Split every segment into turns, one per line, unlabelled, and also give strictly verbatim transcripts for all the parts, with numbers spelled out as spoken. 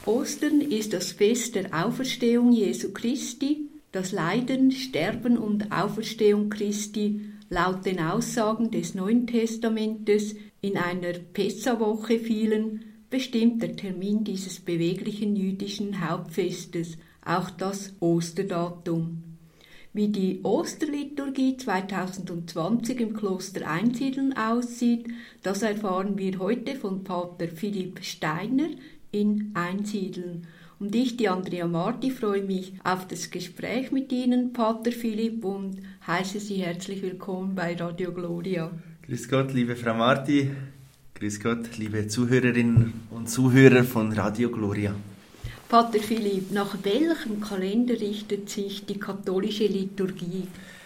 Ostern ist das Fest der Auferstehung Jesu Christi, das Leiden, Sterben und Auferstehung Christi laut den Aussagen des Neuen Testamentes in einer Pessawoche fielen, bestimmt der Termin dieses beweglichen jüdischen Hauptfestes, auch das Osterdatum. Wie die Osterliturgie zweitausendzwanzig im Kloster Einsiedeln aussieht, das erfahren wir heute von Pater Philipp Steiner in Einsiedeln. Und ich, die Andrea Marti, freue mich auf das Gespräch mit Ihnen, Pater Philipp, und heiße Sie herzlich willkommen bei Radio Gloria.
Grüß Gott, liebe Frau Marti. Grüß Gott, liebe Zuhörerinnen und Zuhörer von Radio Gloria.
Pater Philipp, nach welchem Kalender richtet sich die katholische Liturgie?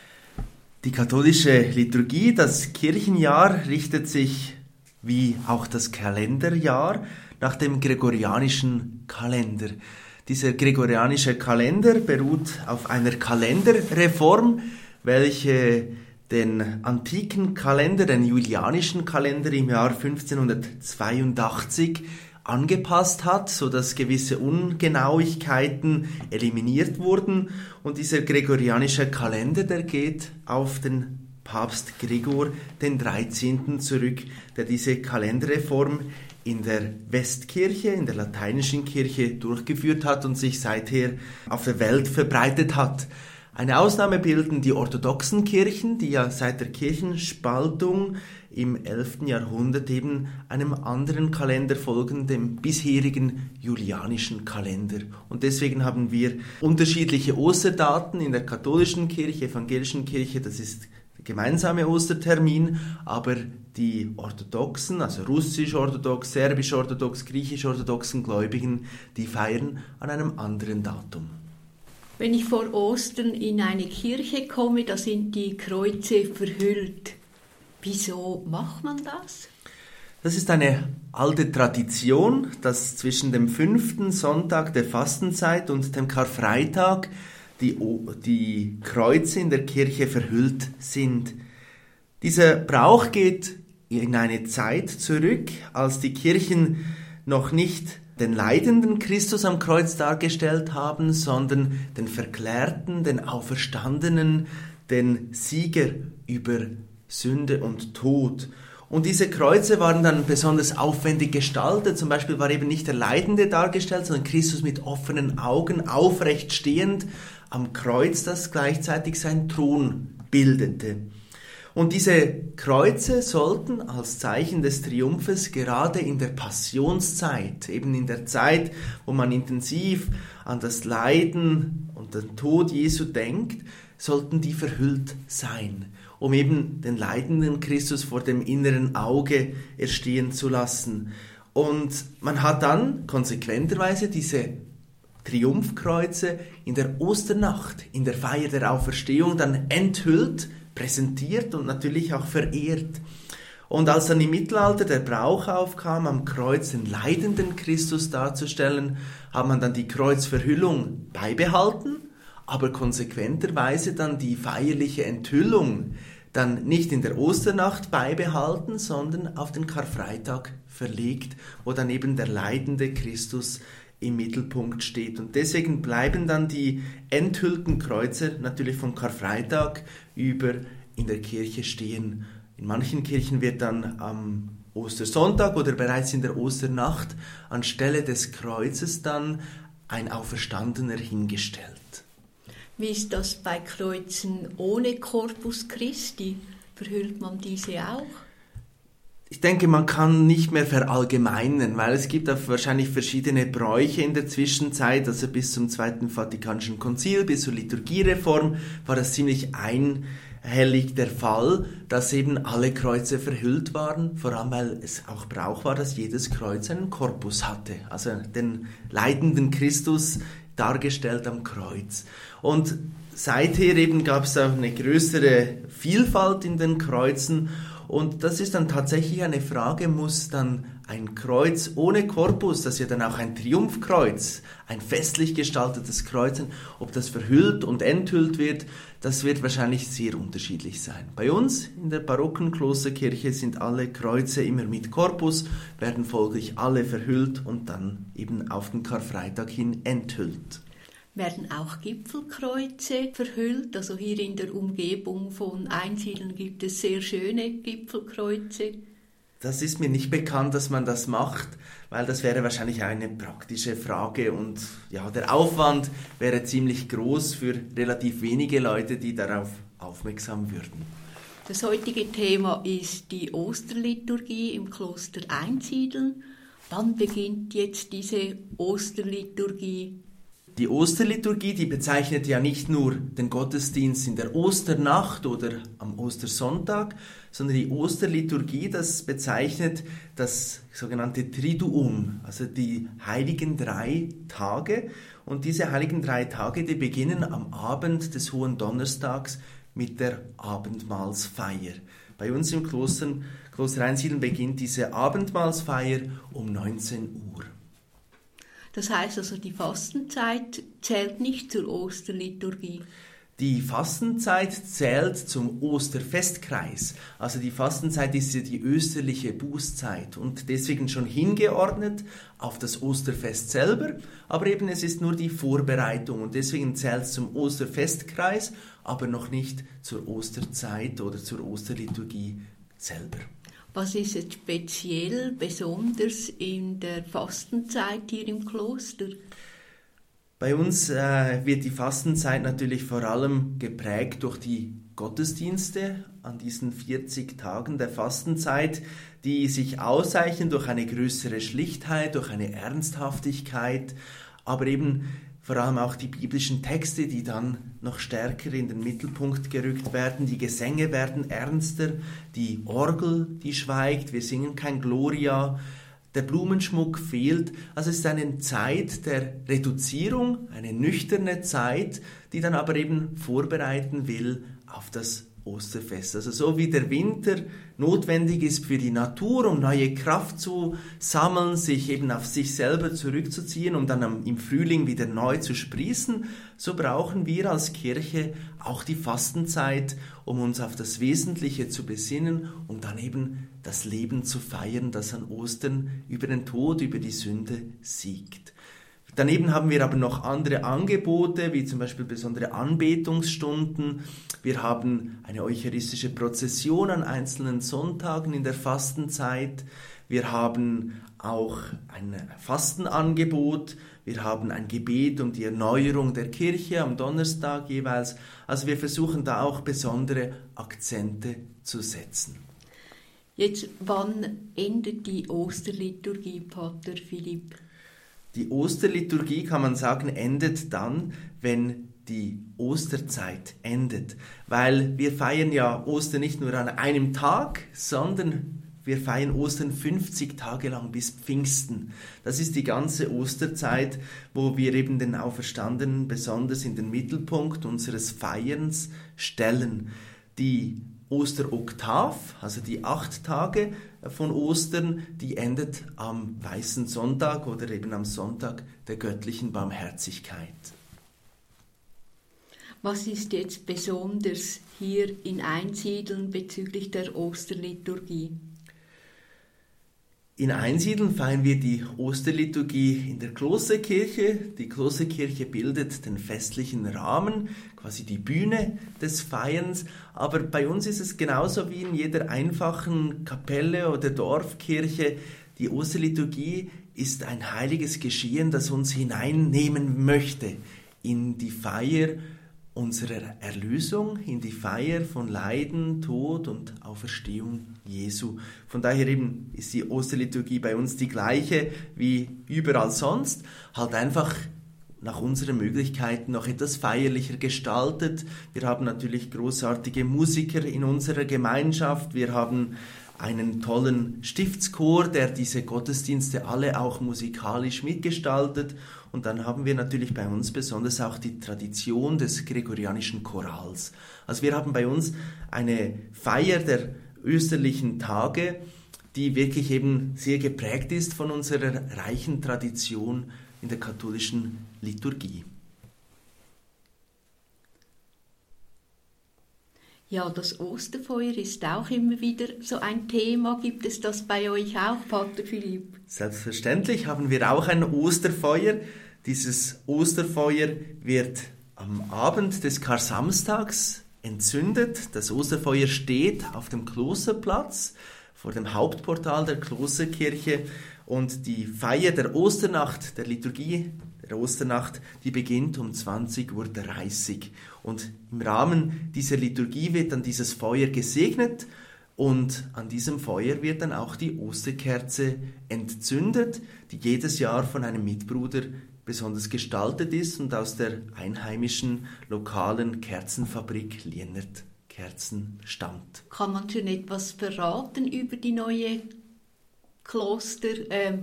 Die katholische Liturgie, das Kirchenjahr, richtet sich, wie auch das Kalenderjahr, nach dem gregorianischen Kalender. Dieser gregorianische Kalender beruht auf einer Kalenderreform, welche den antiken Kalender, den julianischen Kalender im Jahr fünfzehnhundertzweiundachtzig angepasst hat, sodass gewisse Ungenauigkeiten eliminiert wurden. Und dieser gregorianische Kalender, der geht auf den Papst Gregor den dreizehnten zurück, der diese Kalenderreform in der Westkirche, in der lateinischen Kirche durchgeführt hat und sich seither auf der Welt verbreitet hat. Eine Ausnahme bilden die orthodoxen Kirchen, die ja seit der Kirchenspaltung im elften Jahrhundert eben einem anderen Kalender folgen, dem bisherigen julianischen Kalender. Und deswegen haben wir unterschiedliche Osterdaten in der katholischen Kirche, evangelischen Kirche, das ist der gemeinsame Ostertermin, aber die orthodoxen, also russisch-orthodox, serbisch-orthodox, griechisch-orthodoxen Gläubigen, die feiern an einem anderen Datum.
Wenn ich vor Ostern in eine Kirche komme, da sind die Kreuze verhüllt. Wieso macht man das?
Das ist eine alte Tradition, dass zwischen dem fünften Sonntag der Fastenzeit und dem Karfreitag die, die Kreuze in der Kirche verhüllt sind. Dieser Brauch geht in eine Zeit zurück, als die Kirchen noch nicht den leidenden Christus am Kreuz dargestellt haben, sondern den Verklärten, den Auferstandenen, den Sieger über Sünde und Tod. Und diese Kreuze waren dann besonders aufwendig gestaltet. Zum Beispiel war eben nicht der Leidende dargestellt, sondern Christus mit offenen Augen, aufrecht stehend am Kreuz, das gleichzeitig sein Thron bildete. Und diese Kreuze sollten als Zeichen des Triumphes gerade in der Passionszeit, eben in der Zeit, wo man intensiv an das Leiden und den Tod Jesu denkt, sollten die verhüllt sein, um eben den leidenden Christus vor dem inneren Auge erstehen zu lassen. Und man hat dann konsequenterweise diese Triumphkreuze in der Osternacht, in der Feier der Auferstehung dann enthüllt, präsentiert und natürlich auch verehrt. Und als dann im Mittelalter der Brauch aufkam, am Kreuz den leidenden Christus darzustellen, hat man dann die Kreuzverhüllung beibehalten, aber konsequenterweise dann die feierliche Enthüllung dann nicht in der Osternacht beibehalten, sondern auf den Karfreitag verlegt, wo dann eben der leidende Christus im Mittelpunkt steht. Und deswegen bleiben dann die enthüllten Kreuze natürlich vom Karfreitag über in der Kirche stehen. In manchen Kirchen wird dann am Ostersonntag oder bereits in der Osternacht anstelle des Kreuzes dann ein Auferstandener hingestellt.
Wie ist das bei Kreuzen ohne Corpus Christi? Verhüllt man diese auch?
Ich denke, man kann nicht mehr verallgemeinern, weil es gibt auch wahrscheinlich verschiedene Bräuche in der Zwischenzeit. Also bis zum Zweiten Vatikanischen Konzil, bis zur Liturgiereform war das ziemlich einhellig der Fall, dass eben alle Kreuze verhüllt waren, vor allem weil es auch Brauch war, dass jedes Kreuz einen Korpus hatte, also den leidenden Christus dargestellt am Kreuz. Und seither eben gab es auch eine größere Vielfalt in den Kreuzen. Und das ist dann tatsächlich eine Frage, muss dann ein Kreuz ohne Korpus, das ist ja dann auch ein Triumphkreuz, ein festlich gestaltetes Kreuz, ob das verhüllt und enthüllt wird, das wird wahrscheinlich sehr unterschiedlich sein. Bei uns in der barocken Klosterkirche sind alle Kreuze immer mit Korpus, werden folglich alle verhüllt und dann eben auf den Karfreitag hin enthüllt.
Werden auch Gipfelkreuze verhüllt? Also hier in der Umgebung von Einsiedeln gibt es sehr schöne Gipfelkreuze.
Das ist mir nicht bekannt, dass man das macht, weil das wäre wahrscheinlich eine praktische Frage und ja, der Aufwand wäre ziemlich groß für relativ wenige Leute, die darauf aufmerksam würden.
Das heutige Thema ist die Osterliturgie im Kloster Einsiedeln. Wann beginnt jetzt diese Osterliturgie?
Die Osterliturgie, die bezeichnet ja nicht nur den Gottesdienst in der Osternacht oder am Ostersonntag, sondern die Osterliturgie, das bezeichnet das sogenannte Triduum, also die heiligen drei Tage. Und diese heiligen drei Tage, die beginnen am Abend des Hohen Donnerstags mit der Abendmahlsfeier. Bei uns im Kloster, Kloster Einsiedeln beginnt diese Abendmahlsfeier um neunzehn Uhr.
Das heißt also, die Fastenzeit zählt nicht zur Osterliturgie.
Die Fastenzeit zählt zum Osterfestkreis. Also die Fastenzeit ist ja die österliche Bußzeit und deswegen schon hingeordnet auf das Osterfest selber. Aber eben es ist nur die Vorbereitung und deswegen zählt es zum Osterfestkreis, aber noch nicht zur Osterzeit oder zur Osterliturgie selber.
Was ist jetzt speziell, besonders in der Fastenzeit hier im Kloster?
Bei uns äh, wird die Fastenzeit natürlich vor allem geprägt durch die Gottesdienste an diesen vierzig Tagen der Fastenzeit, die sich auszeichnen durch eine größere Schlichtheit, durch eine Ernsthaftigkeit, aber eben vor allem auch die biblischen Texte, die dann noch stärker in den Mittelpunkt gerückt werden. Die Gesänge werden ernster, die Orgel, die schweigt, wir singen kein Gloria, der Blumenschmuck fehlt. Also es ist eine Zeit der Reduzierung, eine nüchterne Zeit, die dann aber eben vorbereiten will auf das Osterfest. Also so wie der Winter notwendig ist für die Natur, um neue Kraft zu sammeln, sich eben auf sich selber zurückzuziehen, um dann im Frühling wieder neu zu sprießen, so brauchen wir als Kirche auch die Fastenzeit, um uns auf das Wesentliche zu besinnen, um dann eben das Leben zu feiern, das an Ostern über den Tod, über die Sünde siegt. Daneben haben wir aber noch andere Angebote, wie zum Beispiel besondere Anbetungsstunden. Wir haben eine eucharistische Prozession an einzelnen Sonntagen in der Fastenzeit. Wir haben auch ein Fastenangebot. Wir haben ein Gebet um die Erneuerung der Kirche am Donnerstag jeweils. Also wir versuchen da auch besondere Akzente zu setzen.
Jetzt, wann endet die Osterliturgie, Pater Philipp?
Die Osterliturgie, kann man sagen, endet dann, wenn die Osterzeit endet. Weil wir feiern ja Ostern nicht nur an einem Tag, sondern wir feiern Ostern fünfzig Tage lang bis Pfingsten. Das ist die ganze Osterzeit, wo wir eben den Auferstandenen besonders in den Mittelpunkt unseres Feierns stellen. Die Osteroktav, also die acht Tage von Ostern, die endet am Weißen Sonntag oder eben am Sonntag der göttlichen Barmherzigkeit.
Was ist jetzt besonders hier in Einsiedeln bezüglich der Osterliturgie?
In Einsiedeln feiern wir die Osterliturgie in der Klosterkirche. Die Klosterkirche bildet den festlichen Rahmen, quasi die Bühne des Feierns. Aber bei uns ist es genauso wie in jeder einfachen Kapelle oder Dorfkirche. Die Osterliturgie ist ein heiliges Geschehen, das uns hineinnehmen möchte in die Feier unserer Erlösung, in die Feier von Leiden, Tod und Auferstehung Jesu. Von daher eben ist die Osterliturgie bei uns die gleiche wie überall sonst, halt einfach nach unseren Möglichkeiten noch etwas feierlicher gestaltet. Wir haben natürlich großartige Musiker in unserer Gemeinschaft, wir haben einen tollen Stiftschor, der diese Gottesdienste alle auch musikalisch mitgestaltet. Und dann haben wir natürlich bei uns besonders auch die Tradition des gregorianischen Chorals. Also wir haben bei uns eine Feier der österlichen Tage, die wirklich eben sehr geprägt ist von unserer reichen Tradition in der katholischen Liturgie.
Ja, das Osterfeuer ist auch immer wieder so ein Thema. Gibt es das bei euch auch, Pater Philipp?
Selbstverständlich haben wir auch ein Osterfeuer. Dieses Osterfeuer wird am Abend des Karsamstags entzündet. Das Osterfeuer steht auf dem Klosterplatz vor dem Hauptportal der Klosterkirche und die Feier der Osternacht, der Liturgie der Osternacht, die beginnt um zwanzig Uhr dreißig. Und im Rahmen dieser Liturgie wird dann dieses Feuer gesegnet und an diesem Feuer wird dann auch die Osterkerze entzündet, die jedes Jahr von einem Mitbruder besonders gestaltet ist und aus der einheimischen lokalen Kerzenfabrik Lienert Kerzen stammt.
Kann man schon etwas verraten über die neue Kloster, äh,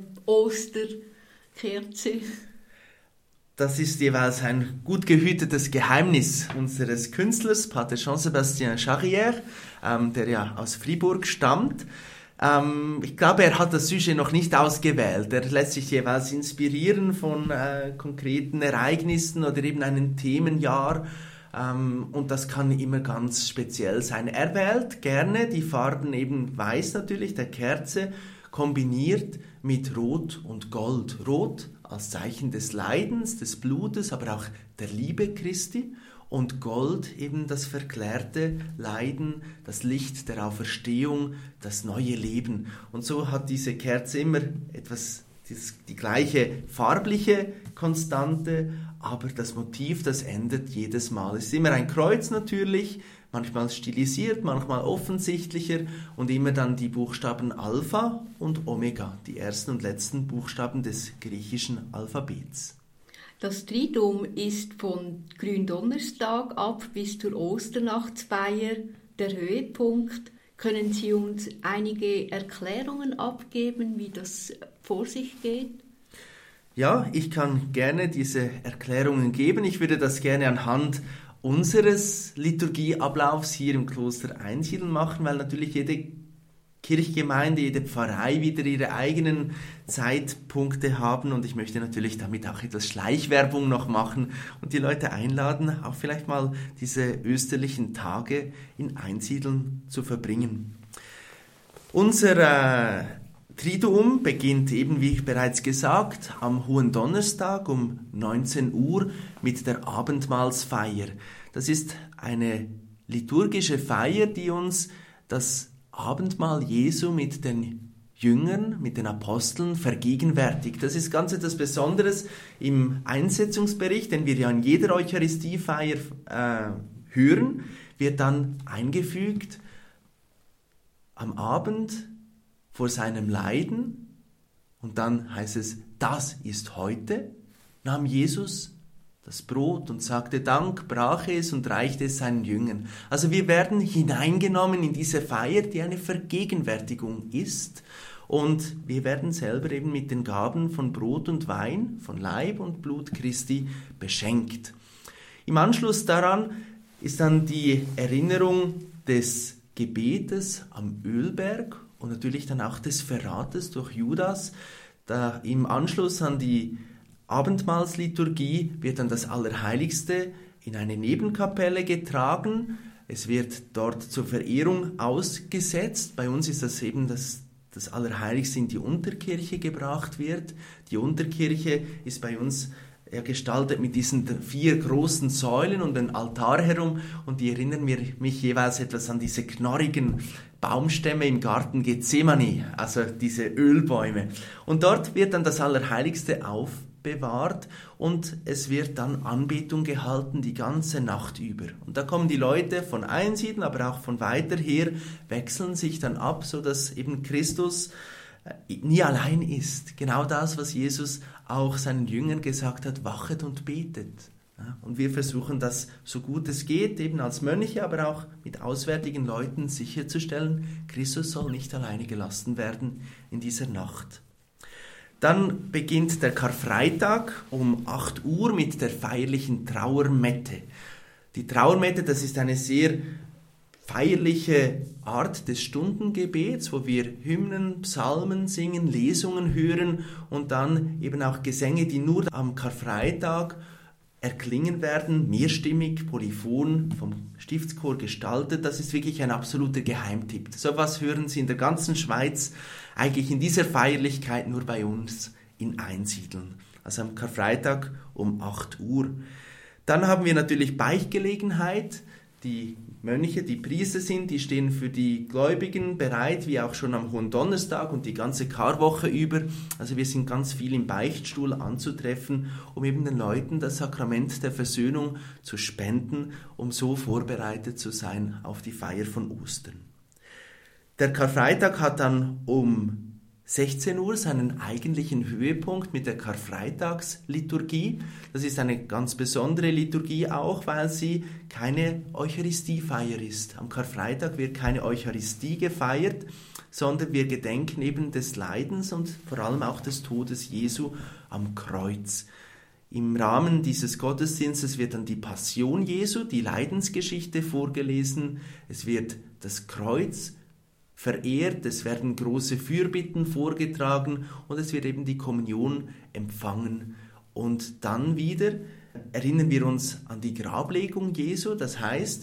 Osterkerze?
Das ist jeweils ein gut gehütetes Geheimnis unseres Künstlers, Pater Jean-Sébastien Charrière, ähm, der ja aus Fribourg stammt. Ähm, ich glaube, er hat das Sujet noch nicht ausgewählt. Er lässt sich jeweils inspirieren von äh, konkreten Ereignissen oder eben einem Themenjahr. Ähm, und das kann immer ganz speziell sein. Er wählt gerne die Farben eben weiß natürlich, der Kerze, kombiniert mit Rot und Gold. Rot als Zeichen des Leidens, des Blutes, aber auch der Liebe Christi und Gold eben das verklärte Leiden, das Licht der Auferstehung, das neue Leben. Und so hat diese Kerze immer etwas, die gleiche farbliche Konstante, aber das Motiv, das ändert jedes Mal. Es ist immer ein Kreuz natürlich, manchmal stilisiert, manchmal offensichtlicher und immer dann die Buchstaben Alpha und Omega, die ersten und letzten Buchstaben des griechischen Alphabets.
Das Triduum ist von Gründonnerstag ab bis zur Osternachtsfeier der Höhepunkt. Können Sie uns einige Erklärungen abgeben, wie das vor sich geht?
Ja, ich kann gerne diese Erklärungen geben. Ich würde das gerne anhand unseres Liturgieablaufs hier im Kloster Einsiedeln machen, weil natürlich jede Kirchgemeinde, jede Pfarrei wieder ihre eigenen Zeitpunkte haben und ich möchte natürlich damit auch etwas Schleichwerbung noch machen und die Leute einladen, auch vielleicht mal diese österlichen Tage in Einsiedeln zu verbringen. Unser äh, Triduum beginnt eben, wie bereits gesagt, am Hohen Donnerstag um neunzehn Uhr mit der Abendmahlsfeier. Das ist eine liturgische Feier, die uns das Abendmahl Jesu mit den Jüngern, mit den Aposteln vergegenwärtigt. Das ist ganz etwas Besonderes im Einsetzungsbericht, den wir ja in jeder Eucharistiefeier äh, hören, wird dann eingefügt am Abend vor seinem Leiden und dann heißt es, das ist heute, nahm Jesus das Brot und sagte Dank, brach es und reichte es seinen Jüngern. Also wir werden hineingenommen in diese Feier, die eine Vergegenwärtigung ist und wir werden selber eben mit den Gaben von Brot und Wein, von Leib und Blut Christi beschenkt. Im Anschluss daran ist dann die Erinnerung des Gebetes am Ölberg und natürlich dann auch des Verrates durch Judas. Da im Anschluss an die Abendmahlsliturgie wird dann das Allerheiligste in eine Nebenkapelle getragen. Es wird dort zur Verehrung ausgesetzt. Bei uns ist das eben, dass das Allerheiligste in die Unterkirche gebracht wird. Die Unterkirche ist bei uns ja, gestaltet mit diesen vier großen Säulen und dem Altar herum und die erinnern mich jeweils etwas an diese knorrigen Baumstämme im Garten Gethsemane, also diese Ölbäume. Und dort wird dann das Allerheiligste aufbewahrt und es wird dann Anbetung gehalten die ganze Nacht über. Und da kommen die Leute von Einsiedeln, aber auch von weiter her, wechseln sich dann ab, sodass eben Christus nie allein ist. Genau das, was Jesus auch seinen Jüngern gesagt hat, wachet und betet. Und wir versuchen das so gut es geht, eben als Mönche, aber auch mit auswärtigen Leuten sicherzustellen, Christus soll nicht alleine gelassen werden in dieser Nacht. Dann beginnt der Karfreitag um acht Uhr mit der feierlichen Trauermette. Die Trauermette, das ist eine sehr feierliche Art des Stundengebets, wo wir Hymnen, Psalmen singen, Lesungen hören und dann eben auch Gesänge, die nur am Karfreitag erklingen werden, mehrstimmig, polyphon, vom Stiftschor gestaltet. Das ist wirklich ein absoluter Geheimtipp. So etwas hören Sie in der ganzen Schweiz, eigentlich in dieser Feierlichkeit nur bei uns in Einsiedeln. Also am Karfreitag um acht Uhr. Dann haben wir natürlich Beichtgelegenheit. Die Mönche, die Priester sind, die stehen für die Gläubigen bereit, wie auch schon am Hohen Donnerstag und die ganze Karwoche über. Also wir sind ganz viel im Beichtstuhl anzutreffen, um eben den Leuten das Sakrament der Versöhnung zu spenden, um so vorbereitet zu sein auf die Feier von Ostern. Der Karfreitag hat dann um sechzehn Uhr seinen eigentlichen Höhepunkt mit der Karfreitagsliturgie. Das ist eine ganz besondere Liturgie auch, weil sie keine Eucharistiefeier ist. Am Karfreitag wird keine Eucharistie gefeiert, sondern wir gedenken eben des Leidens und vor allem auch des Todes Jesu am Kreuz. Im Rahmen dieses Gottesdienstes wird dann die Passion Jesu, die Leidensgeschichte vorgelesen. Es wird das Kreuz verehrt, es werden große Fürbitten vorgetragen und es wird eben die Kommunion empfangen. Und dann wieder erinnern wir uns an die Grablegung Jesu, das heißt,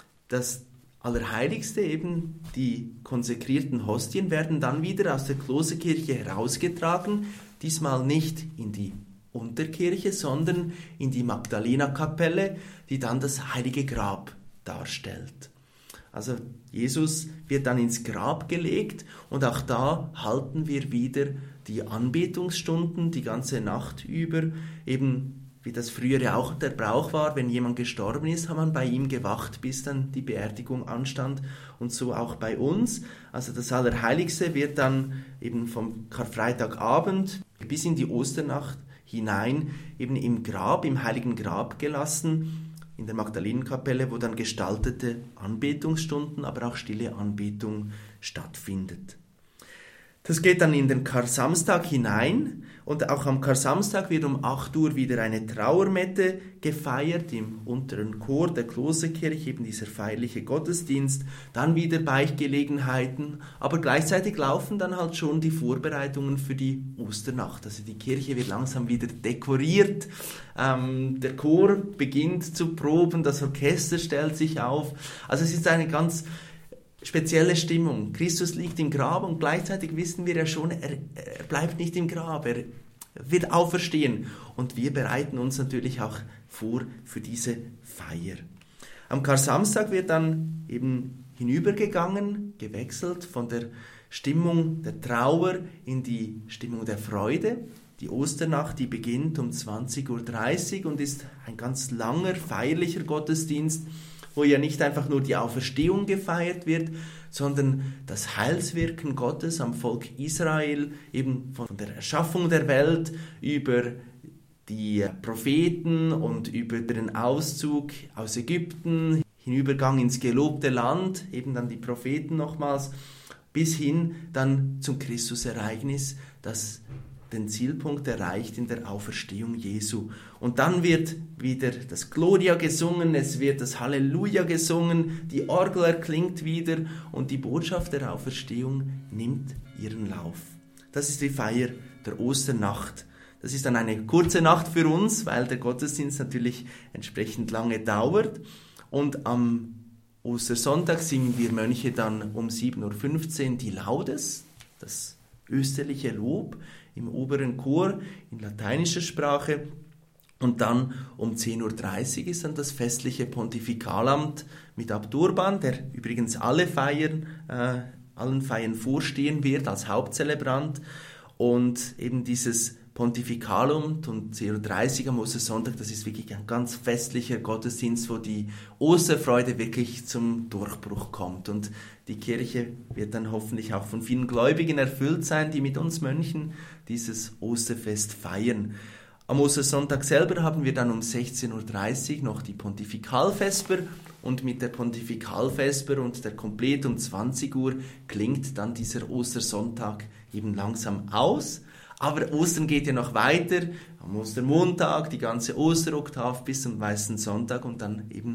das Allerheiligste, eben die konsekrierten Hostien, werden dann wieder aus der Klosterkirche herausgetragen, diesmal nicht in die Unterkirche, sondern in die Magdalena-Kapelle, die dann das heilige Grab darstellt. Also Jesus wird dann ins Grab gelegt und auch da halten wir wieder die Anbetungsstunden die ganze Nacht über. Eben wie das früher auch der Brauch war, wenn jemand gestorben ist, hat man bei ihm gewacht, bis dann die Beerdigung anstand und so auch bei uns. Also das Allerheiligste wird dann eben vom Karfreitagabend bis in die Osternacht hinein eben im Grab, im Heiligen Grab gelassen, in der Magdalenenkapelle, wo dann gestaltete Anbetungsstunden, aber auch stille Anbetung stattfindet. Das geht dann in den Karsamstag hinein und auch am Karsamstag wird um acht Uhr wieder eine Trauermette gefeiert im unteren Chor der Klosterkirche, eben dieser feierliche Gottesdienst, dann wieder Beichtgelegenheiten, aber gleichzeitig laufen dann halt schon die Vorbereitungen für die Osternacht. Also die Kirche wird langsam wieder dekoriert, ähm, der Chor beginnt zu proben, das Orchester stellt sich auf. Also es ist eine ganz spezielle Stimmung. Christus liegt im Grab und gleichzeitig wissen wir ja schon, er, er bleibt nicht im Grab, er wird auferstehen. Und wir bereiten uns natürlich auch vor für diese Feier. Am Karsamstag wird dann eben hinübergegangen, gewechselt von der Stimmung der Trauer in die Stimmung der Freude. Die Osternacht, die beginnt um zwanzig Uhr dreißig und ist ein ganz langer, feierlicher Gottesdienst, wo ja nicht einfach nur die Auferstehung gefeiert wird, sondern das Heilswirken Gottes am Volk Israel, eben von der Erschaffung der Welt über die Propheten und über den Auszug aus Ägypten, Hinübergang ins gelobte Land, eben dann die Propheten nochmals, bis hin dann zum Christusereignis, das den Zielpunkt erreicht in der Auferstehung Jesu. Und dann wird wieder das Gloria gesungen, es wird das Halleluja gesungen, die Orgel erklingt wieder und die Botschaft der Auferstehung nimmt ihren Lauf. Das ist die Feier der Osternacht. Das ist dann eine kurze Nacht für uns, weil der Gottesdienst natürlich entsprechend lange dauert. Und am Ostersonntag singen wir Mönche dann um sieben Uhr fünfzehn die Laudes, das österliche Lob, im oberen Chor in lateinischer Sprache und dann um zehn Uhr dreißig ist dann das festliche Pontifikalamt mit Abturban, der übrigens alle Feiern, äh, allen Feiern vorstehen wird als Hauptzelebrant und eben dieses Pontifikalamt und zehn Uhr dreißig am Ostersonntag, das ist wirklich ein ganz festlicher Gottesdienst, wo die Osterfreude wirklich zum Durchbruch kommt und die Kirche wird dann hoffentlich auch von vielen Gläubigen erfüllt sein, die mit uns Mönchen dieses Osterfest feiern. Am Ostersonntag selber haben wir dann um sechzehn Uhr dreißig noch die Pontifikalvesper und mit der Pontifikalvesper und der Komplet um zwanzig Uhr klingt dann dieser Ostersonntag eben langsam aus. Aber Ostern geht ja noch weiter, am Ostermontag, die ganze Osteroktav bis zum Weißen Sonntag und dann eben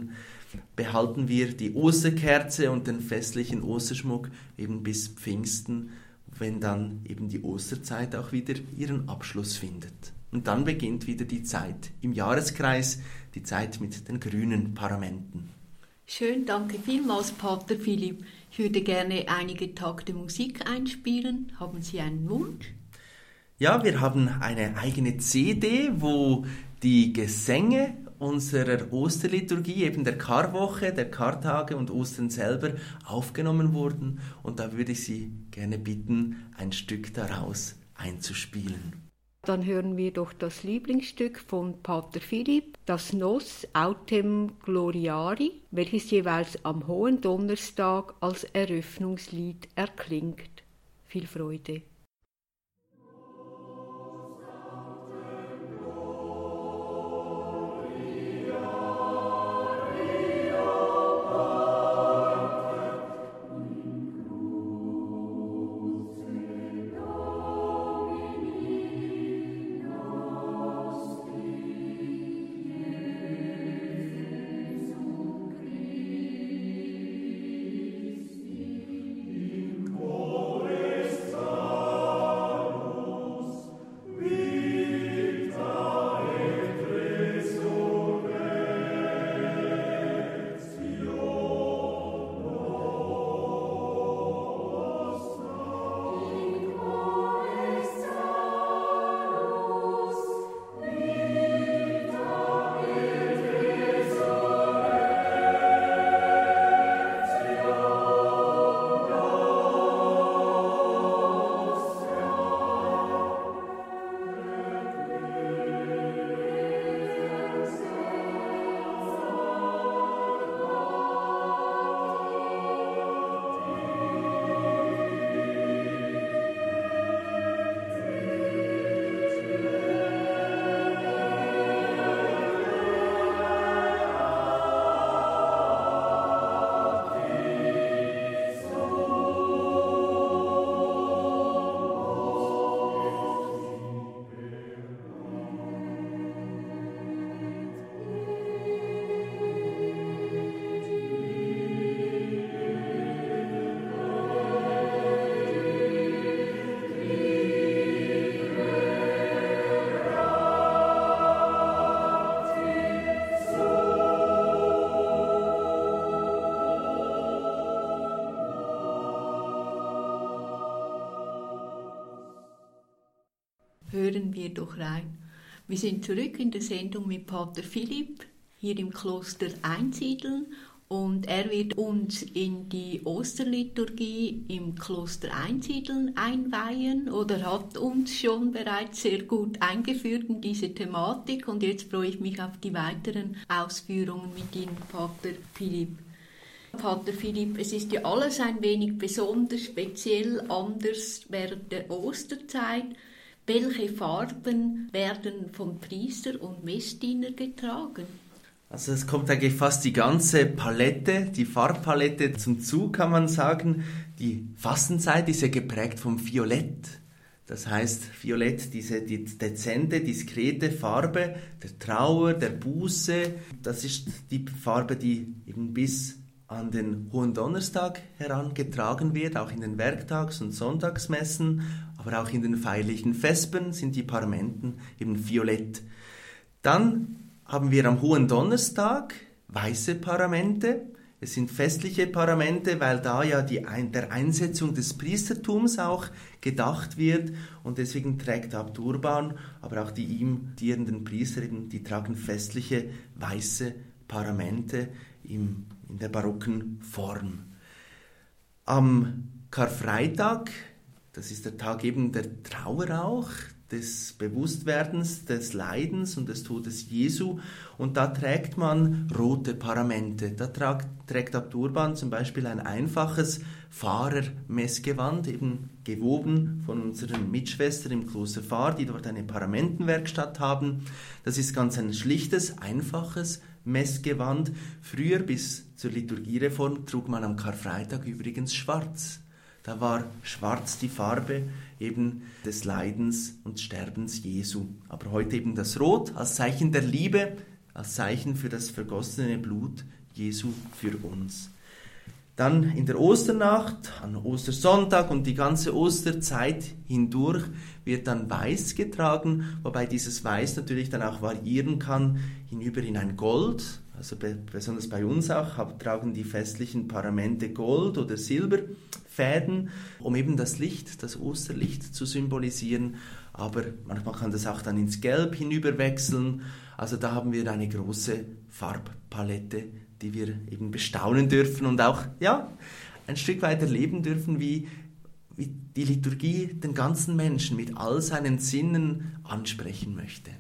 behalten wir die Osterkerze und den festlichen Osterschmuck eben bis Pfingsten, wenn dann eben die Osterzeit auch wieder ihren Abschluss findet. Und dann beginnt wieder die Zeit im Jahreskreis, die Zeit mit den grünen Paramenten.
Schön, danke vielmals, Pater Philipp. Ich würde gerne einige Takte Musik einspielen. Haben Sie einen Wunsch?
Ja, wir haben eine eigene C D, wo die Gesänge unserer Osterliturgie, eben der Karwoche, der Kartage und Ostern selber aufgenommen wurden. Und da würde ich Sie gerne bitten, ein Stück daraus einzuspielen.
Dann hören wir doch das Lieblingsstück von Pater Philipp, das Nos Autem Gloriari, welches jeweils am Hohen Donnerstag als Eröffnungslied erklingt. Viel Freude. Hören wir doch rein. Wir sind zurück in der Sendung mit Pater Philipp, hier im Kloster Einsiedeln, und er wird uns in die Osterliturgie im Kloster Einsiedeln einweihen oder hat uns schon bereits sehr gut eingeführt in diese Thematik, und jetzt freue ich mich auf die weiteren Ausführungen mit Ihnen, Pater Philipp. Pater Philipp, es ist ja alles ein wenig besonders, speziell anders während der Osterzeit. Welche Farben werden von Priester und Messdiener getragen?
Also es kommt eigentlich fast die ganze Palette, die Farbpalette zum Zug, kann man sagen. Die Fastenzeit ist ja geprägt vom Violett. Das heißt, Violett, diese die dezente, diskrete Farbe der Trauer, der Buße. Das ist die Farbe, die eben bis an den Hohen Donnerstag herangetragen wird, auch in den Werktags- und Sonntagsmessen, aber auch in den feierlichen Vespen sind die Paramenten eben violett. Dann haben wir am Hohen Donnerstag weiße Paramente. Es sind festliche Paramente, weil da ja die Ein- der Einsetzung des Priestertums auch gedacht wird, und deswegen trägt Abt Urban, aber auch die ihm dienenden Priester, eben, die tragen festliche weiße Paramente im, in der barocken Form. Am Karfreitag, das ist der Tag eben der Trauer auch, des Bewusstwerdens, des Leidens und des Todes Jesu, und da trägt man rote Paramente. Da tragt, trägt Abt Urban zum Beispiel ein einfaches Fahrermessgewand, eben gewoben von unseren Mitschwestern im Kloster Fahr, die dort eine Paramentenwerkstatt haben. Das ist ganz ein schlichtes, einfaches Messgewand. Früher, bis zur Liturgiereform, trug man am Karfreitag übrigens schwarz. Da war schwarz die Farbe eben des Leidens und Sterbens Jesu. Aber heute eben das Rot als Zeichen der Liebe, als Zeichen für das vergossene Blut Jesu für uns. Dann in der Osternacht, an Ostersonntag und die ganze Osterzeit hindurch wird dann Weiß getragen, wobei dieses Weiß natürlich dann auch variieren kann hinüber in ein Gold. Also be- besonders bei uns auch hab, tragen die festlichen Paramente Gold- oder Silberfäden, um eben das Licht, das Osterlicht zu symbolisieren. Aber manchmal kann das auch dann ins Gelb hinüber wechseln. Also da haben wir eine große Farbpalette, die wir eben bestaunen dürfen und auch ja, ein Stück weit erleben dürfen, wie, wie die Liturgie den ganzen Menschen mit all seinen Sinnen ansprechen möchte.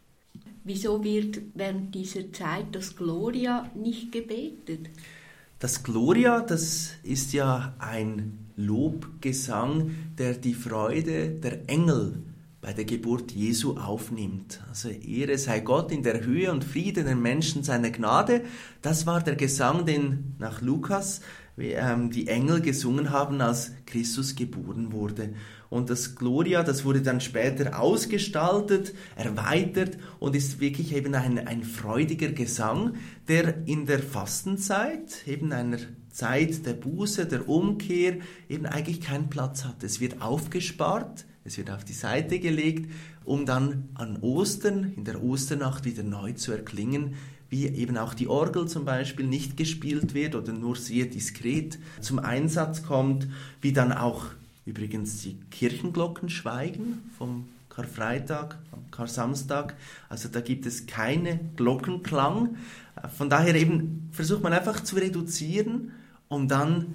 Wieso wird während dieser Zeit das Gloria nicht gebetet?
Das Gloria, das ist ja ein Lobgesang, der die Freude der Engel bei der Geburt Jesu aufnimmt. Also Ehre sei Gott in der Höhe und Friede den Menschen seine Gnade. Das war der Gesang, den nach Lukas ähm, die Engel gesungen haben, als Christus geboren wurde. Und das Gloria, das wurde dann später ausgestaltet, erweitert und ist wirklich eben ein, ein freudiger Gesang, der in der Fastenzeit, eben einer Zeit der Buße, der Umkehr, eben eigentlich keinen Platz hat. Es wird aufgespart, es wird auf die Seite gelegt, um dann an Ostern, in der Osternacht wieder neu zu erklingen, wie eben auch die Orgel zum Beispiel nicht gespielt wird oder nur sehr diskret zum Einsatz kommt, wie dann auch übrigens die Kirchenglocken schweigen vom Karfreitag, am Karsamstag. Also da gibt es keine Glockenklang. Von daher eben versucht man einfach zu reduzieren, um dann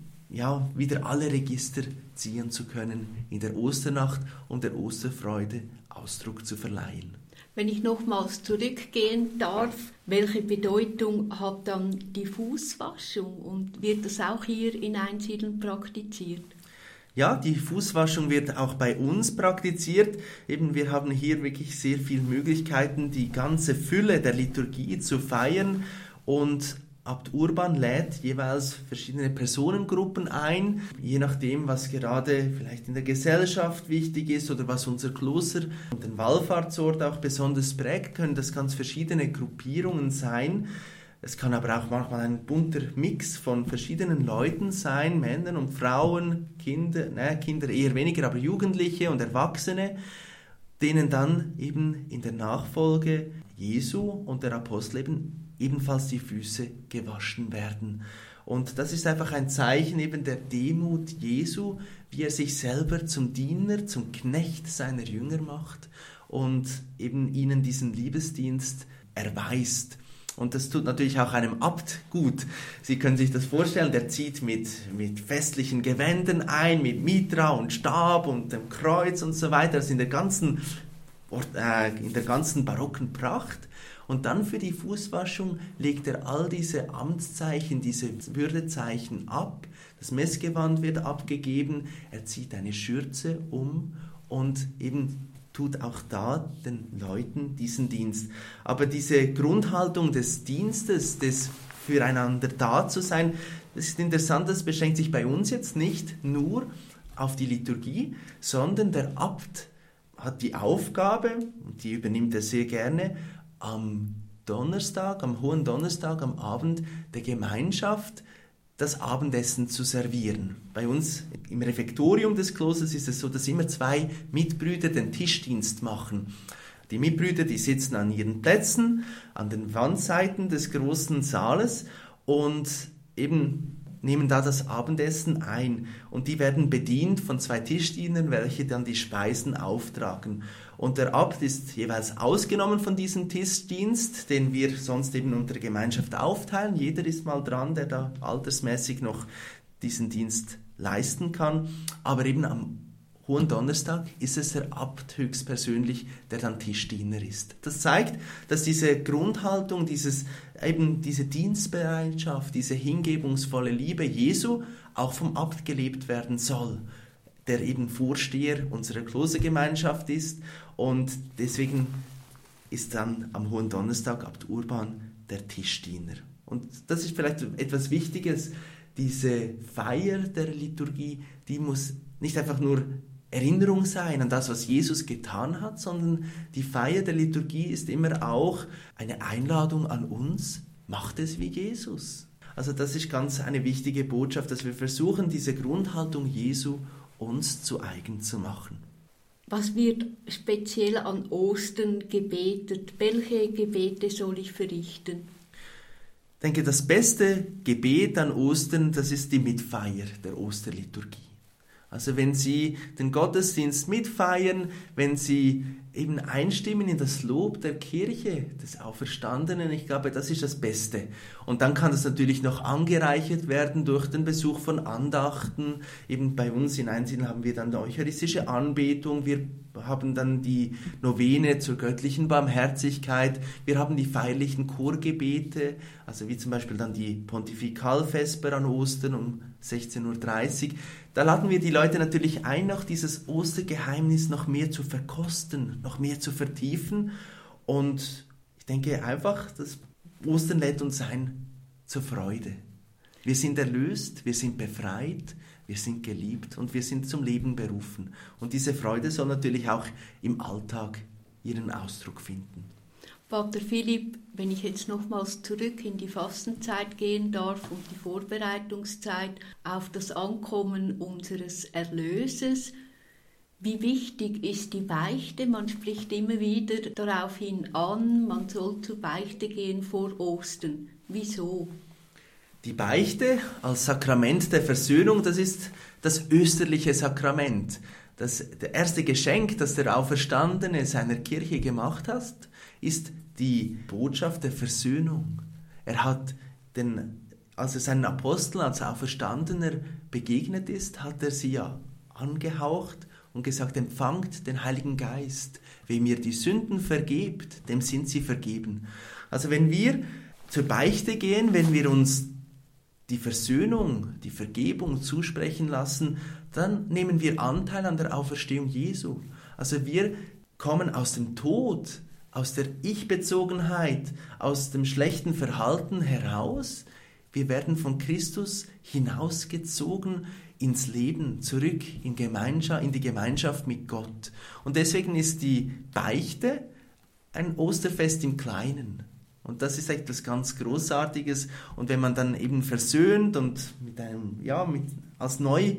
ja, wieder alle Register ziehen zu können in der Osternacht, um der Osterfreude Ausdruck zu verleihen.
Wenn ich nochmals zurückgehen darf, welche Bedeutung hat dann die Fußwaschung und wird das auch hier in Einsiedeln praktiziert?
Ja, die Fußwaschung wird auch bei uns praktiziert. Eben, wir haben hier wirklich sehr viele Möglichkeiten, die ganze Fülle der Liturgie zu feiern, und Abt Urban lädt jeweils verschiedene Personengruppen ein, je nachdem, was gerade vielleicht in der Gesellschaft wichtig ist oder was unser Kloster und den Wallfahrtsort auch besonders prägt, können das ganz verschiedene Gruppierungen sein. Es kann aber auch manchmal ein bunter Mix von verschiedenen Leuten sein, Männern und Frauen, Kinder, ne, Kinder eher weniger, aber Jugendliche und Erwachsene, denen dann eben in der Nachfolge Jesu und der Apostel eben ebenfalls die Füße gewaschen werden. Und das ist einfach ein Zeichen eben der Demut Jesu, wie er sich selber zum Diener, zum Knecht seiner Jünger macht und eben ihnen diesen Liebesdienst erweist. Und das tut natürlich auch einem Abt gut. Sie können sich das vorstellen, der zieht mit, mit festlichen Gewändern ein, mit Mitra und Stab und dem Kreuz und so weiter, also in der ganzen, äh, in der ganzen barocken Pracht. Und dann für die Fußwaschung legt er all diese Amtszeichen, diese Würdezeichen ab. Das Messgewand wird abgegeben, er zieht eine Schürze um und eben tut auch da den Leuten diesen Dienst. Aber diese Grundhaltung des Dienstes, des Füreinander da zu sein, das ist interessant, das beschränkt sich bei uns jetzt nicht nur auf die Liturgie, sondern der Abt hat die Aufgabe, und die übernimmt er sehr gerne, am Donnerstag, am Hohen Donnerstag, am Abend der Gemeinschaft das Abendessen zu servieren. Bei uns im Refektorium des Klosters ist es so, dass immer zwei Mitbrüder den Tischdienst machen. Die Mitbrüder, die sitzen an ihren Plätzen, an den Wandseiten des großen Saales und eben nehmen da das Abendessen ein. Und die werden bedient von zwei Tischdienern, welche dann die Speisen auftragen. Und der Abt ist jeweils ausgenommen von diesem Tischdienst, den wir sonst eben unter der Gemeinschaft aufteilen. Jeder ist mal dran, der da altersmäßig noch diesen Dienst leisten kann. Aber eben am Hohen Donnerstag ist es der Abt höchstpersönlich, der dann Tischdiener ist. Das zeigt, dass diese Grundhaltung, dieses, eben diese Dienstbereitschaft, diese hingebungsvolle Liebe Jesu auch vom Abt gelebt werden soll, der eben Vorsteher unserer Klostergemeinschaft ist, und deswegen ist dann am Hohen Donnerstag Abt Urban der Tischdiener. Und das ist vielleicht etwas Wichtiges, diese Feier der Liturgie, die muss nicht einfach nur Erinnerung sein an das, was Jesus getan hat, sondern die Feier der Liturgie ist immer auch eine Einladung an uns, macht es wie Jesus. Also das ist ganz eine wichtige Botschaft, dass wir versuchen, diese Grundhaltung Jesu uns zu eigen zu machen.
Was wird speziell an Ostern gebetet? Welche Gebete soll ich verrichten?
Ich denke, das beste Gebet an Ostern, das ist die Mitfeier der Osterliturgie. Also wenn Sie den Gottesdienst mitfeiern, wenn Sie eben einstimmen in das Lob der Kirche, des Auferstandenen, ich glaube, das ist das Beste. Und dann kann das natürlich noch angereichert werden durch den Besuch von Andachten. Eben bei uns in Einsiedeln haben wir dann die eucharistische Anbetung, wir haben dann die Novene zur göttlichen Barmherzigkeit, wir haben die feierlichen Chorgebete, also wie zum Beispiel dann die Pontifikalvesper an Ostern um sechzehn Uhr dreißig. Da laden wir die Leute natürlich ein, noch dieses Ostergeheimnis noch mehr zu verkosten, noch mehr zu vertiefen. Und ich denke einfach, das Ostern lädt uns ein zur Freude. Wir sind erlöst, wir sind befreit, wir sind geliebt und wir sind zum Leben berufen. Und diese Freude soll natürlich auch im Alltag ihren Ausdruck finden.
Pater Philipp, wenn ich jetzt nochmals zurück in die Fastenzeit gehen darf und die Vorbereitungszeit auf das Ankommen unseres Erlösers, wie wichtig ist die Beichte? Man spricht immer wieder darauf hin an, man soll zur Beichte gehen vor Ostern. Wieso?
Die Beichte als Sakrament der Versöhnung, das ist das österliche Sakrament. Das, das erste Geschenk, das der Auferstandene seiner Kirche gemacht hat, ist die Botschaft der Versöhnung. Er hat, den, als er seinen Aposteln als Auferstandener begegnet ist, hat er sie ja angehaucht und gesagt, empfangt den Heiligen Geist. Wem ihr die Sünden vergebt, dem sind sie vergeben. Also wenn wir zur Beichte gehen, wenn wir uns die Versöhnung, die Vergebung zusprechen lassen, dann nehmen wir Anteil an der Auferstehung Jesu. Also wir kommen aus dem Tod, aus der Ich-Bezogenheit, aus dem schlechten Verhalten heraus. Wir werden von Christus hinausgezogen ins Leben, zurück in, Gemeinschaft, in die Gemeinschaft mit Gott. Und deswegen ist die Beichte ein Osterfest im Kleinen. Und das ist etwas ganz Großartiges. Und wenn man dann eben versöhnt und mit einem, ja, mit, als neu,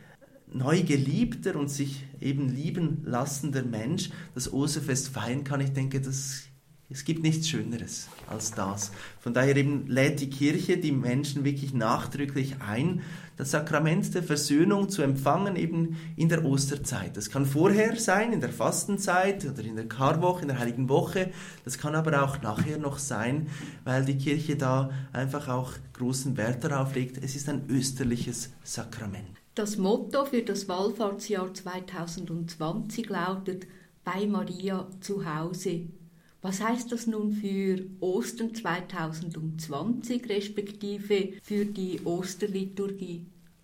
neu geliebter und sich eben lieben lassender Mensch das Osterfest feiern kann, ich denke, das, es gibt nichts Schöneres als das. Von daher eben lädt die Kirche die Menschen wirklich nachdrücklich ein, das Sakrament der Versöhnung zu empfangen, eben in der Osterzeit. Das kann vorher sein, in der Fastenzeit oder in der Karwoche, in der Heiligen Woche. Das kann aber auch nachher noch sein, weil die Kirche da einfach auch großen Wert darauf legt. Es ist ein österliches Sakrament.
Das Motto für das Wallfahrtsjahr zwanzig zwanzig lautet «Bei Maria zu Hause». Was heißt das nun für Ostern zwanzig zwanzig, respektive für die Osterliturgie?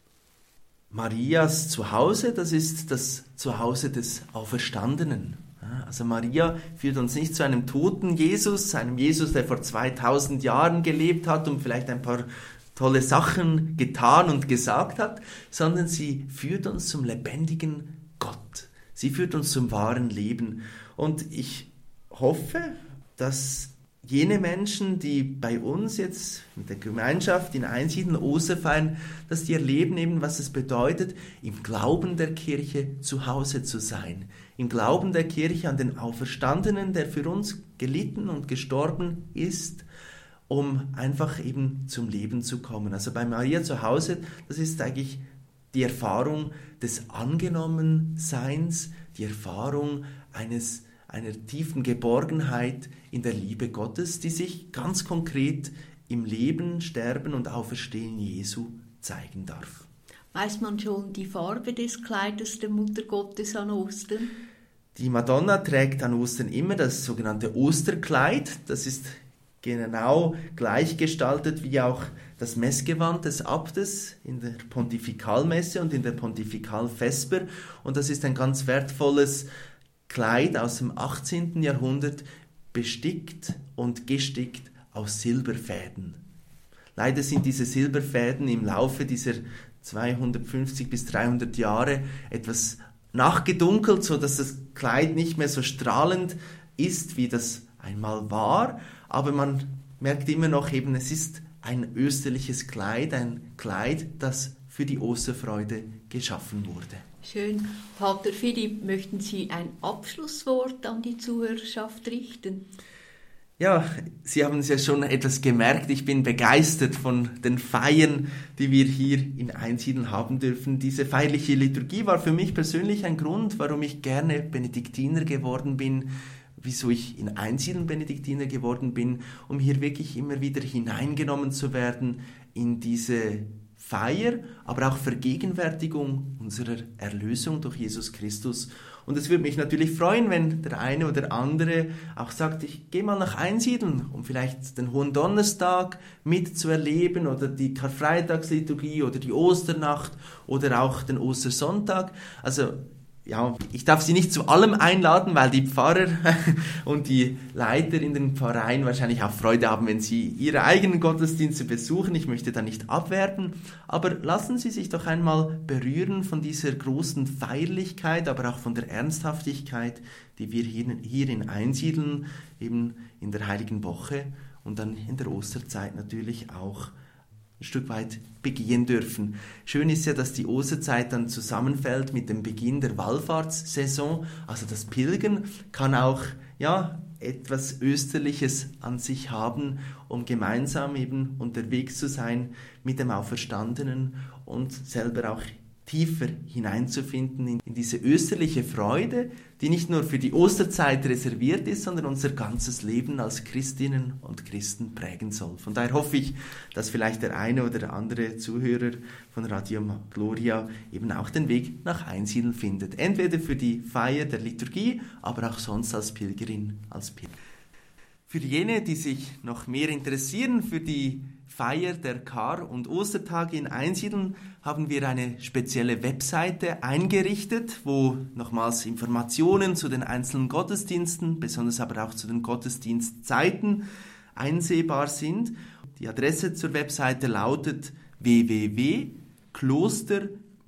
Marias Zuhause, das ist das Zuhause des Auferstandenen. Also Maria führt uns nicht zu einem toten Jesus, einem Jesus, der vor zweitausend Jahren gelebt hat und vielleicht ein paar tolle Sachen getan und gesagt hat, sondern sie führt uns zum lebendigen Gott. Sie führt uns zum wahren Leben. Und ich hoffe, dass jene Menschen, die bei uns jetzt mit der Gemeinschaft in Einsiedeln Ostern feiern, dass die erleben eben, was es bedeutet, im Glauben der Kirche zu Hause zu sein. Im Glauben der Kirche an den Auferstandenen, der für uns gelitten und gestorben ist, um einfach eben zum Leben zu kommen. Also bei Maria zu Hause, das ist eigentlich die Erfahrung des Angenommenseins, die Erfahrung eines einer tiefen Geborgenheit in der Liebe Gottes, die sich ganz konkret im Leben, Sterben und Auferstehen Jesu zeigen darf.
Weiß man schon die Farbe des Kleides der Mutter Gottes an Ostern?
Die Madonna trägt an Ostern immer das sogenannte Osterkleid. Das ist genau gleich gestaltet wie auch das Messgewand des Abtes in der Pontifikalmesse und in der Pontifikalvesper. Und das ist ein ganz wertvolles Kleid aus dem achtzehnten Jahrhundert, bestickt und gestickt aus Silberfäden. Leider sind diese Silberfäden im Laufe dieser zweihundertfünfzig bis dreihundert Jahre etwas nachgedunkelt, sodass das Kleid nicht mehr so strahlend ist, wie das einmal war. Aber man merkt immer noch eben, es ist ein österliches Kleid, ein Kleid, das für die Osterfreude geschaffen wurde.
Schön. Pater Philipp, möchten Sie ein Abschlusswort an die Zuhörerschaft richten?
Ja, Sie haben es ja schon etwas gemerkt, ich bin begeistert von den Feiern, die wir hier in Einsiedeln haben dürfen. Diese feierliche Liturgie war für mich persönlich ein Grund, warum ich gerne Benediktiner geworden bin, wieso ich in Einsiedeln Benediktiner geworden bin, um hier wirklich immer wieder hineingenommen zu werden in diese Feier, aber auch Vergegenwärtigung unserer Erlösung durch Jesus Christus. Und es würde mich natürlich freuen, wenn der eine oder andere auch sagt, ich gehe mal nach Einsiedeln, um vielleicht den Hohen Donnerstag mitzuerleben oder die Karfreitagsliturgie oder die Osternacht oder auch den Ostersonntag. Also ja, ich darf Sie nicht zu allem einladen, weil die Pfarrer und die Leiter in den Pfarreien wahrscheinlich auch Freude haben, wenn sie ihre eigenen Gottesdienste besuchen. Ich möchte da nicht abwerten, aber lassen Sie sich doch einmal berühren von dieser großen Feierlichkeit, aber auch von der Ernsthaftigkeit, die wir hier, hier in Einsiedeln, eben in der Heiligen Woche und dann in der Osterzeit natürlich auch ein Stück weit begehen dürfen. Schön ist ja, dass die Osterzeit dann zusammenfällt mit dem Beginn der Wallfahrtssaison. Also das Pilgern kann auch ja, etwas Österliches an sich haben, um gemeinsam eben unterwegs zu sein mit dem Auferstandenen und selber auch tiefer hineinzufinden in, in diese österliche Freude, die nicht nur für die Osterzeit reserviert ist, sondern unser ganzes Leben als Christinnen und Christen prägen soll. Von daher hoffe ich, dass vielleicht der eine oder andere Zuhörer von Radio Gloria eben auch den Weg nach Einsiedeln findet. Entweder für die Feier der Liturgie, aber auch sonst als Pilgerin, als Pilger. Für jene, die sich noch mehr interessieren für die Feier der Kar- und Ostertage in Einsiedeln, haben wir eine spezielle Webseite eingerichtet, wo nochmals Informationen zu den einzelnen Gottesdiensten, besonders aber auch zu den Gottesdienstzeiten einsehbar sind. Die Adresse zur Webseite lautet w w w punkt kloster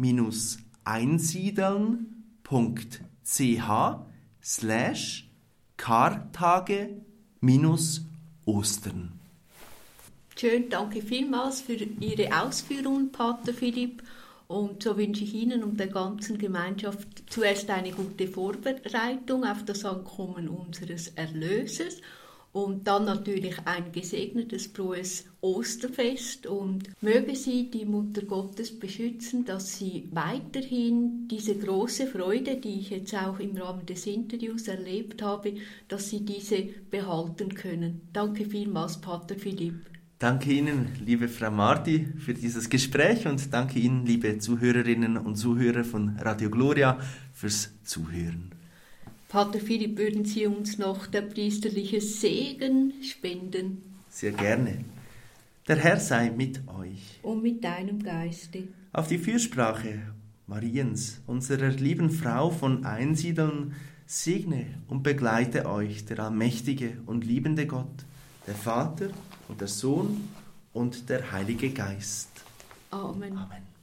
einsiedeln punkt c h slash kartage minus Ostern.
Schön, danke vielmals für Ihre Ausführungen, Pater Philipp. Und so wünsche ich Ihnen und der ganzen Gemeinschaft zuerst eine gute Vorbereitung auf das Ankommen unseres Erlösers und dann natürlich ein gesegnetes, frohes Osterfest. Und möge Sie die Mutter Gottes beschützen, dass Sie weiterhin diese große Freude, die ich jetzt auch im Rahmen des Interviews erlebt habe, dass Sie diese behalten können. Danke vielmals, Pater Philipp.
Danke Ihnen, liebe Frau Marti, für dieses Gespräch und danke Ihnen, liebe Zuhörerinnen und Zuhörer von Radio Gloria, fürs Zuhören.
Pater Philipp, würden Sie uns noch der priesterliche Segen spenden?
Sehr gerne. Der Herr sei mit euch.
Und mit deinem Geiste.
Auf die Fürsprache Mariens, unserer lieben Frau von Einsiedeln, segne und begleite euch der allmächtige und liebende Gott, der Vater und der Sohn und der Heilige Geist.
Amen.
Amen.